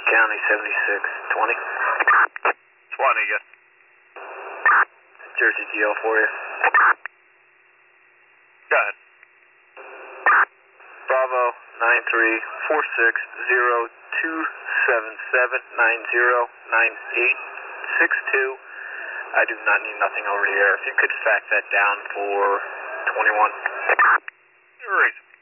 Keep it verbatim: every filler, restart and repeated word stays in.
County seventy-six twenty. twenty, yes. Jersey D L for you. Go ahead. Bravo nine three four six zero two seven seven nine zero nine eight six two. I do not need nothing over the air. If you could fax that down for twenty-one. Reason.